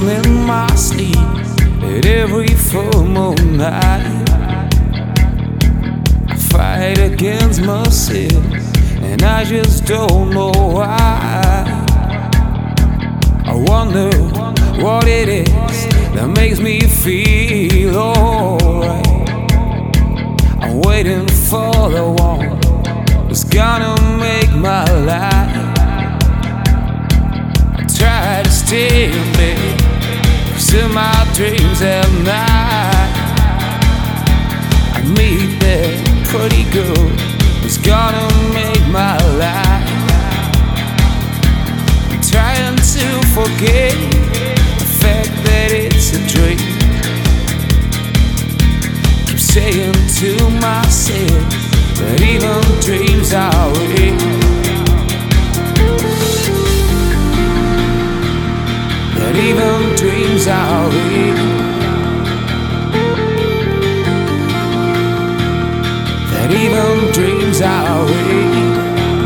dream in my sleep at every full moon night. I fight against myself, and I just don't know why. I wonder what it is that makes me feel alright. I'm waiting for the one who's gonna make my life. I try to stay in bed, still my dreams at night. I meet that pretty girl who's gonna make my life. I'm trying to forget the fact that it's a dream. Keep saying to myself that even dreams are real. That even dreams are real. That even dreams are real.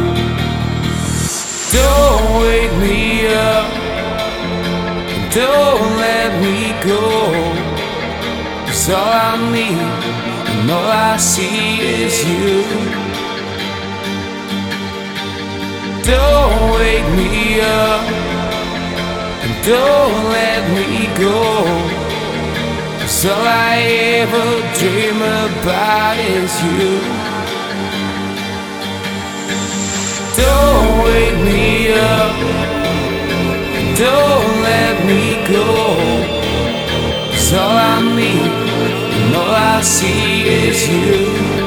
Don't wake me up, don't let me go. 'Cause all I need and all I see is you. Don't wake me up, don't let me go. 'Cause all I ever dream about is you. Don't wake me up, don't let me go. 'Cause all I need and all I see is you.